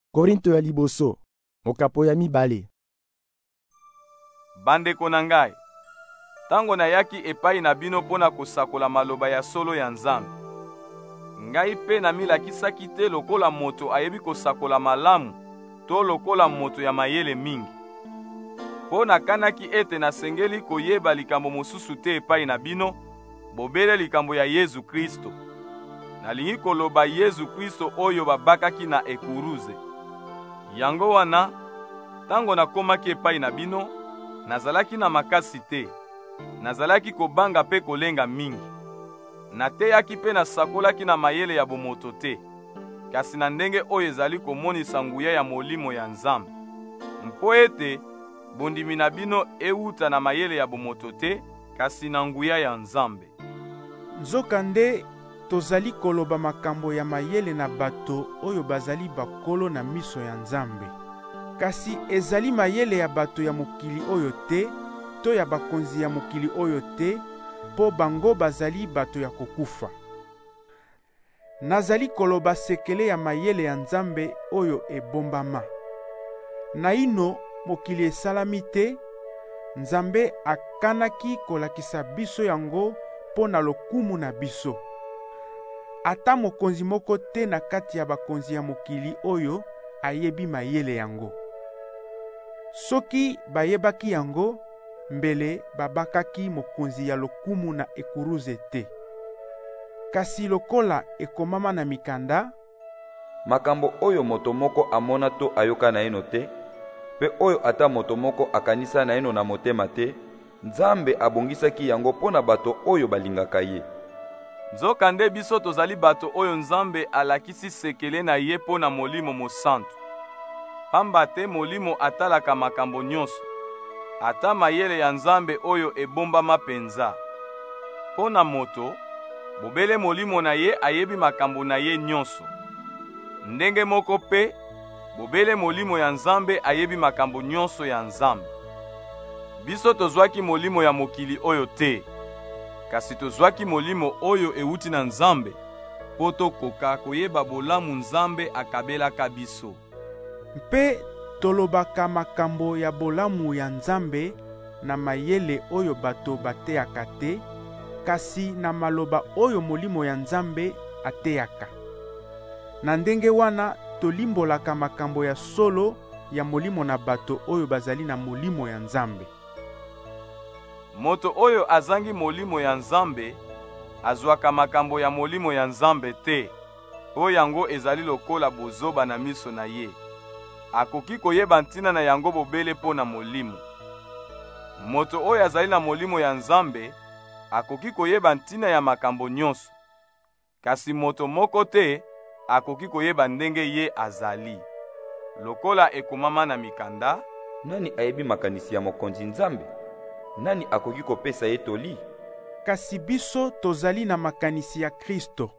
Korinto ya liboso, mokapo ya mibale. Bandeko na ngai, tango nayaki epai na bino mpona kosakola maloba ya solo ya Nzambe, ngai mpe namilakisaki te lokola moto ayebi kosakola malamu to lokola moto ya mayele mingi. Mpo nakanaki ete nasengeli koyeba likambo mosusu te epai na bino, bobele likambo ya Yesu Kristo. Nalingi koloba Yesu Kristo oyo babakaki na ekuruze. Yango wana, tango nakomaki epai na bino, nazalaki na makasi te, nazalaki kobanga mpe kolenga mingi. Nateyaki mpe nasakolaki na mayele ya bomoto te, kasi na ndenge oyo ezali komonisa nguya ya molimo ya Nzambe. Mpo ete bondimi na bino euta na mayele ya bomoto te, kasi na nguya ya Nzambe. Nzokande tozali koloba makambo ya mayele na bato oyo bazali bakolo na miso ya Nzambe. Kasi ezali mayele ya bato ya mokili oyo te, to ya bakonzi ya mokili oyo te, po bango bazali bato ya kokufa. Nazali koloba sekele ya mayele ya Nzambe oyo ebombama. Naino mokili esalami te, Nzambe akanaki kolakisa biso yango po na lokumu na biso. Ata mokonzi moko te na kati ya bakonzi ya mokili oyo ayebi mayele yango. Soki bayebaki yango, mbele babakaki mokonzi ya lokumu na ekuruze te. Kasi lokola ekomama na mikanda, makambo oyo moto moko amona to ayoka na eno te, pe oyo ata moto moko akanisa na eno na motema te, Nzambe abongisaki yango pona bato oyo balingaka ye. Nzokande biso tozali bato oyo Nzambe alakisi sekele na ye pona Molimo Mosantu. Pamba te Molimo atalaka makambo nyonso, ata mayele ya Nzambe oyo ebombama penza. Pona moto, bobele Molimo na ye ayebi makambo na ye nyonso. Ndenge moko pe, bobele Molimo ya Nzambe ayebi makambo nyonso ya Nzambe. Biso tozwaki Molimo ya mokili oyo te, kasi tozwaki Molimo oyo euti na Nzambe, po tokoka koyeba bolamu Nzambe akabelaka biso. Mpe tolobaka makambo ya bolamu ya Nzambe na mayele oyo bato bateyaka te, kasi na maloba oyo Molimo ya Nzambe ateyaka. Na ndenge wana tolimbolaka makambo ya solo ya Molimo na bato oyo bazali na Molimo ya Nzambe. Moto oyo azangi Molimo ya Nzambe azwaka makambo ya Molimo ya Nzambe te, oyo yango ezali lokola bozoba na miso na ye. Akoki koyeba ntina na yango bobele po na Molimo. Moto oyo azali na Molimo ya Nzambe akoki koyeba ntina ya makambo nyonso, kasi moto moko te akoki koyeba ndenge ye azali. Lokola ekomama na mikanda, nani ayebi makanisi ya mokonzi Nzambe? Nani akoki kopesa ye toli? Kasi biso tozali na makanisi ya Kristo.